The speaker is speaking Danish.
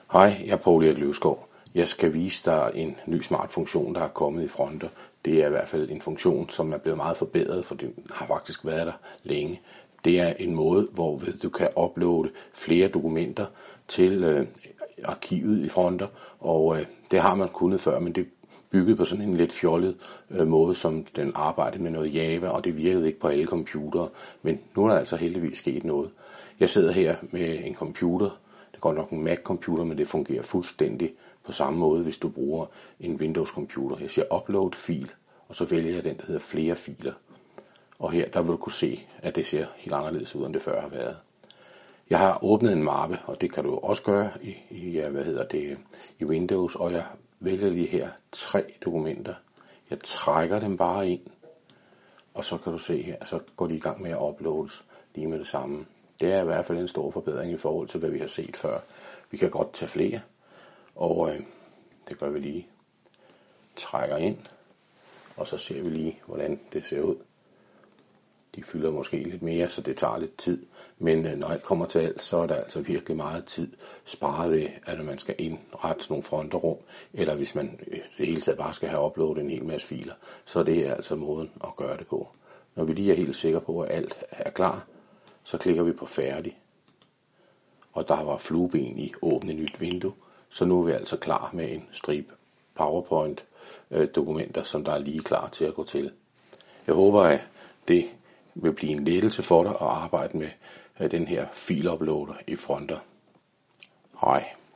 Hej, jeg er Poul Erik Løvskov. Jeg skal vise dig en ny smart funktion, der er kommet i Fronter. Det er i hvert fald en funktion, som er blevet meget forbedret, for den har faktisk været der længe. Det er en måde, hvorved du kan uploade flere dokumenter til arkivet i Fronter, og det har man kunnet før, men det bygget på sådan en lidt fjollet måde, som den arbejdede med noget Java, og det virkede ikke på alle computere, men nu er der altså heldigvis sket noget. Jeg sidder her med en computer. Det er godt nok en Mac-computer, men det fungerer fuldstændig på samme måde, hvis du bruger en Windows-computer. Jeg siger upload fil, og så vælger jeg den, der hedder flere filer. Og her, der vil du kunne se, at det ser helt anderledes ud, end det før har været. Jeg har åbnet en mappe, og det kan du også gøre i Windows, og jeg vælger lige her 3 dokumenter. Jeg trækker dem bare ind, og så kan du se her, så går de i gang med at uploades lige med det samme. Det er i hvert fald en stor forbedring i forhold til, hvad vi har set før. Vi kan godt tage flere, og det gør vi lige. Trækker ind, og så ser vi lige, hvordan det ser ud. De fylder måske lidt mere, så det tager lidt tid. Men når alt kommer til alt, så er der altså virkelig meget tid sparet ved, at man skal indrette nogle fronterrum, eller hvis man det hele taget bare skal have uploadet en hel masse filer, så det er altså måden at gøre det på. Når vi lige er helt sikre på, at alt er klar, så klikker vi på færdig. Og der var flueben i åbne nyt vindue, så nu er vi altså klar med en stribe PowerPoint dokumenter, som der er lige klar til at gå til. Jeg håber, at det vil blive en lettelse for dig at arbejde med den her filuploader i Fronter. Hej.